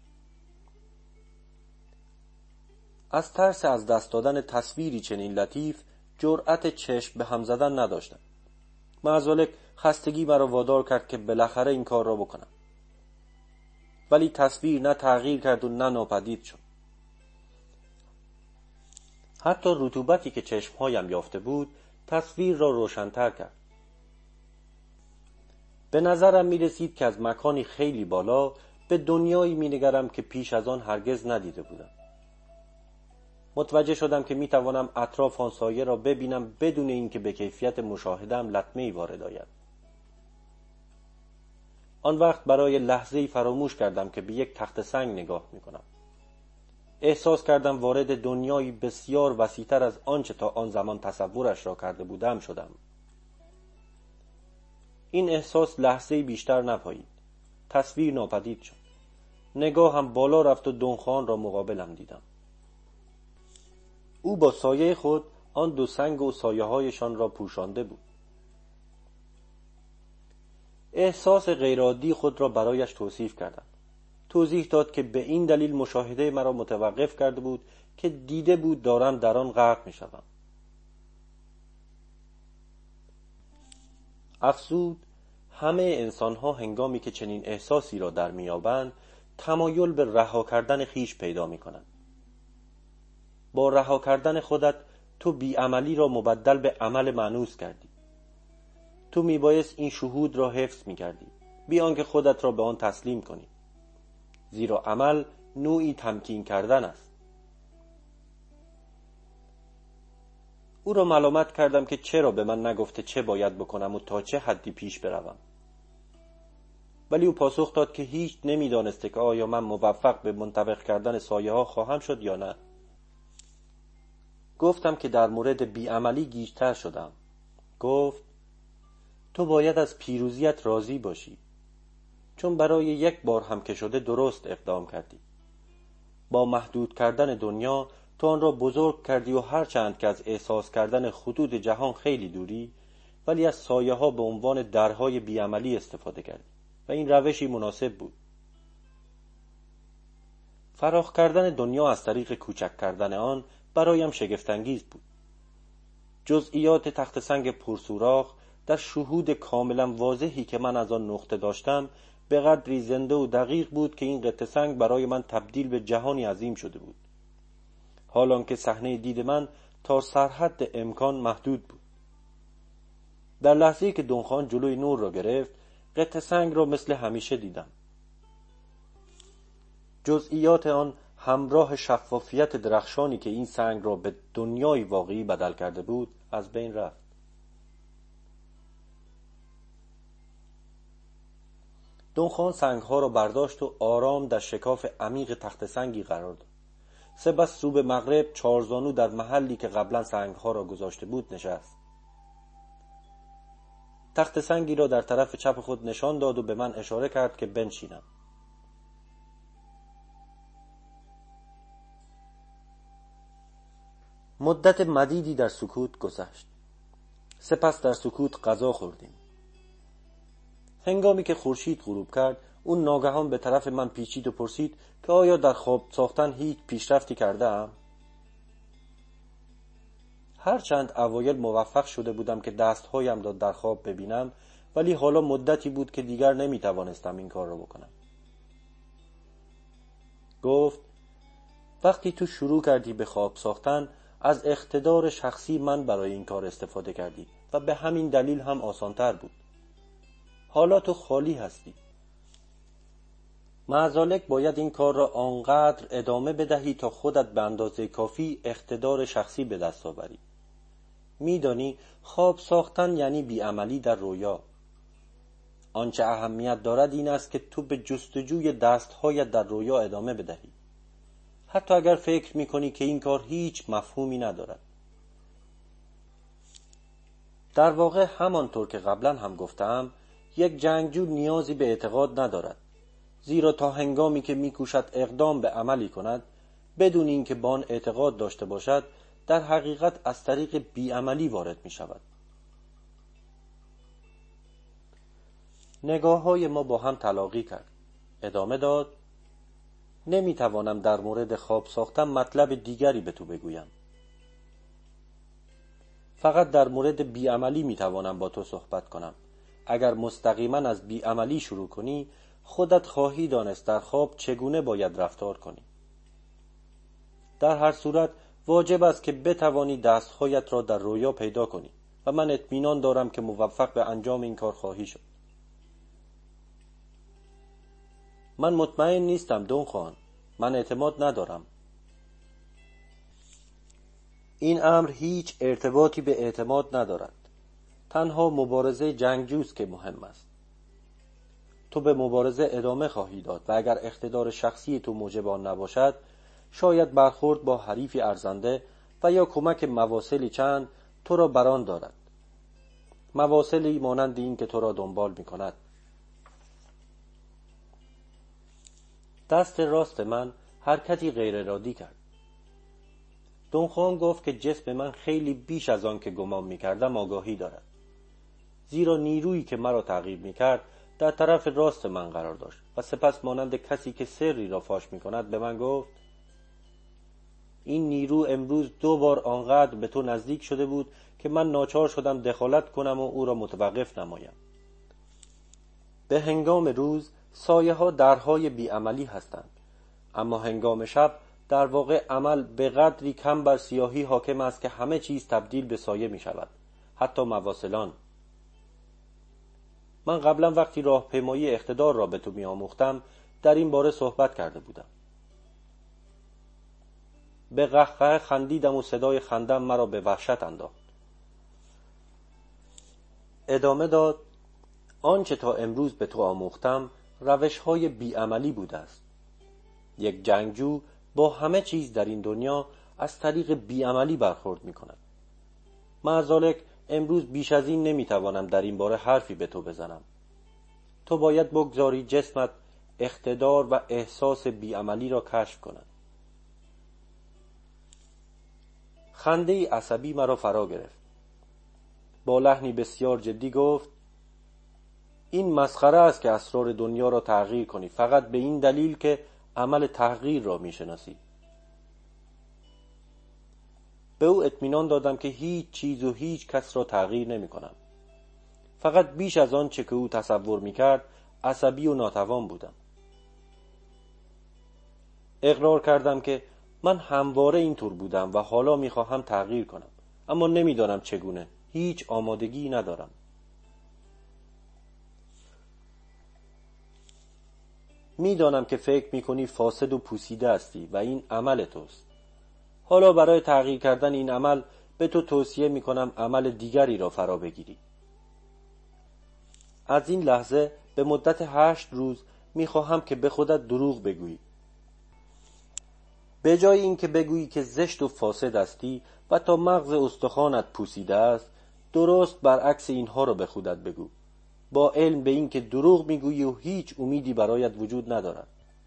از ترس از دست دادن تصویری چنین لطیف جرأت چشم به هم زدن نداشتم. معذالک خستگی مرا وادار کرد که بالاخره این کار را بکنم، ولی تصویر نه تغییر کرد و نه ناپدید شد. حتی رطوبتی که چشمهایم یافته بود تصویر را روشن‌تر کرد. به نظرم می رسید که از مکانی خیلی بالا به دنیایی می نگرم که پیش از آن هرگز ندیده بودم. متوجه شدم که می توانم اطراف آن سایه را ببینم بدون اینکه به کیفیت مشاهده‌ام لطمه‌ای وارد آید. آن وقت برای لحظه‌ای فراموش کردم که به یک تخت سنگ نگاه می کنم. احساس کردم وارد دنیایی بسیار وسیع‌تر از آنچه تا آن زمان تصورش را کرده بودم شدم. این احساس لحظه‌ای بیشتر نپایید. تصویر ناپدید شد. نگاهم بالا رفت و دونخوان را مقابلم دیدم. او با سایه خود آن دو سنگ و سایه‌هایشان را پوشانده بود. احساس غیرعادی خود را برایش توصیف کردم. توضیح داد که به این دلیل مشاهده مرا متوقف کرده بود که دیده بود دارم در آن غرق می شدم. افزود همه انسان‌ها هنگامی که چنین احساسی را در می‌یابند تمایل به رها کردن خیش پیدا می‌کنند. با رها کردن خودت تو بی‌عملی را مبدل به عمل مانوس کردی. تو میبایست این شهود را حفظ می‌کردی بی آنکه خودت را به آن تسلیم کنی، زیرا عمل نوعی تمکین کردن است. او را ملامت کردم که چرا به من نگفته چه باید بکنم و تا چه حدی پیش بروم. ولی او پاسخ داد که هیچ نمیدانسته که آیا من موفق به منطبق کردن سایه ها خواهم شد یا نه. گفتم که در مورد بیعملی گیج‌تر شدم. گفت تو باید از پیروزیت راضی باشی، چون برای یک بار هم که شده درست اقدام کردی. با محدود کردن دنیا تو آن را بزرگ کردی و هرچند که از احساس کردن خطوط جهان خیلی دوری، ولی از سایه ها به عنوان درهای بیعملی استفاده کردی و این روشی مناسب بود. فراخ کردن دنیا از طریق کوچک کردن آن برایم شگفت‌انگیز بود. جزئیات تخت سنگ پرسوراخ در شهود کاملا واضحی که من از آن نقطه داشتم به قدری زنده و دقیق بود که این قطعه سنگ برای من تبدیل به جهانی عظیم شده بود، حالان که صحنه دید من تا سرحد امکان محدود بود. در لحظه‌ای که دونخوان جلوی نور را گرفت، قطعه سنگ را مثل همیشه دیدم. جزئیات آن همراه شفافیت درخشانی که این سنگ را به دنیای واقعی بدل کرده بود از بین رفت. دونخوان سنگها را برداشت و آرام در شکاف عمیق تخت سنگی قرار داد. سپس رو به مغرب چارزانو در محلی که قبلا سنگها را گذاشته بود نشست. تخت سنگی را در طرف چپ خود نشان داد و به من اشاره کرد که بنشینم. مدت مدیدی در سکوت گذشت. سپس در سکوت غذا خوردیم. هنگامی که خورشید غروب کرد، اون ناگهان به طرف من پیچید و پرسید که آیا در خواب ساختن هیچ پیشرفتی کرده‌ام؟ هرچند اوایل موفق شده بودم که دستهایم را در خواب ببینم، ولی حالا مدتی بود که دیگر نمیتوانستم این کار را بکنم. گفت وقتی تو شروع کردی به خواب ساختن، از اقتدار شخصی من برای این کار استفاده کردی و به همین دلیل هم آسانتر بود. حالا تو خالی هستی. معذالک باید این کار را آنقدر ادامه بدهی تا خودت به اندازه کافی اقتدار شخصی به دست آوری. میدانی خواب ساختن یعنی بیعملی در رویا. آنچه اهمیت دارد این است که تو به جستجوی دستهایت در رویا ادامه بدهی، حتی اگر فکر میکنی که این کار هیچ مفهومی ندارد. در واقع همانطور که قبلا هم گفتم، یک جنگجو نیازی به اعتقاد ندارد، زیرا تا هنگامی که میکوشد اقدام به عملی کند بدون اینکه به آن اعتقاد داشته باشد، در حقیقت از طریق بیعملی وارد می شود. نگاه های ما با هم تلاقی کرد. ادامه داد نمی توانم در مورد خواب ساختن مطلب دیگری به تو بگویم. فقط در مورد بیعملی می توانم با تو صحبت کنم. اگر مستقیما از بیعملی شروع کنی، خودت خواهی دانست در خواب چگونه باید رفتار کنی. در هر صورت واجب است که بتوانی دستهایت را در رویا پیدا کنی و من اطمینان دارم که موفق به انجام این کار خواهی شد. من مطمئن نیستم دونخوان. من اعتماد ندارم. این امر هیچ ارتباطی به اعتماد ندارد. تنها مبارزه جنگجوست که مهم است. تو به مبارزه ادامه خواهی داد و اگر اقتدار شخصی تو موجب آن نباشد، شاید برخورد با حریفی ارزنده و یا کمک مواصلی چند تو را بران دارد. مواصلی مانند این که تو را دنبال می کند. دست راست من حرکتی غیر ارادی کرد. دونخوان گفت که جسم من خیلی بیش از آن که گمان می کردم آگاهی دارد، زیرا نیرویی که مرا تعقیب می کرد در طرف راست من قرار داشت و سپس مانند کسی که سری را فاش می کند به من گفت این نیرو امروز دو بار آنقدر به تو نزدیک شده بود که من ناچار شدم دخالت کنم و او را متوقف نمایم. به هنگام روز سایه ها درهای بیعملی هستند، اما هنگام شب در واقع عمل به قدری کم بر سیاهی حاکم است که همه چیز تبدیل به سایه می شود، حتی مواصلان. من قبلا وقتی راهپیمایی اقتدار را به تو می آموختم در این باره صحبت کرده بودم. به قهقه خندیدم و صدای خندم مرا به وحشت انداخت. ادامه داد آنچه تا امروز به تو آموختم روش‌های بیعملی بوده است. یک جنگجو با همه چیز در این دنیا از طریق بیعملی برخورد می کند. معذالک امروز بیش از این نمی توانم در این باره حرفی به تو بزنم. تو باید بگذاری جسمت اقتدار و احساس بیعملی را کشف کند. خنده ای عصبی مرا فرا گرفت. با لحنی بسیار جدی گفت این مسخره است که اسرار دنیا را تغییر کنی فقط به این دلیل که عمل تغییر را میشناسی. به او اطمینان دادم که هیچ چیز و هیچ کس را تغییر نمی کنم. فقط بیش از آن چه که او تصور می کرد عصبی و ناتوان بودم. اقرار کردم که من همواره اینطور بودم و حالا می خواهم تغییر کنم، اما نمی دانم چگونه. هیچ آمادگی ندارم. میدانم که فکر میکنی فاسد و پوسیده هستی و این عمل توست. حالا برای تغییر کردن این عمل به تو توصیه میکنم عمل دیگری را فرا بگیری. از این لحظه به مدت هشت روز میخواهم که به خودت دروغ بگویی. به جای اینکه بگویی که زشت و فاسد هستی و تا مغز استخوانت پوسیده است، درست برعکس اینها را به خودت بگو، با علم به این که دروغ میگویی و هیچ امیدی برایت وجود ندارد.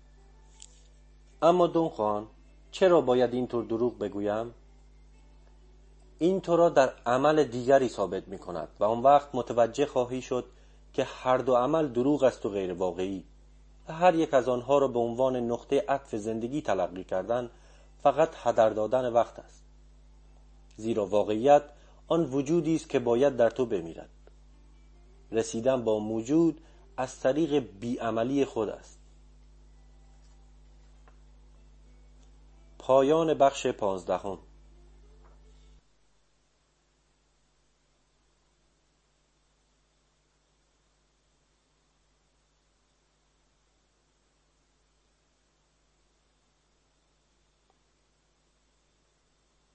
اما دون خوان، چرا باید اینطور دروغ بگویم؟ این تو را در عمل دیگری ثابت می کند و آن وقت متوجه خواهی شد که هر دو عمل دروغ است و غیر واقعی و هر یک از آنها را به عنوان نقطه عطف زندگی تلقی کردن فقط هدر دادن وقت است. زیرا واقعیت آن وجودی است که باید در تو بمیرد. رسیدن با موجود از طریق بیعملی خود است. پایان بخش پانزدهم.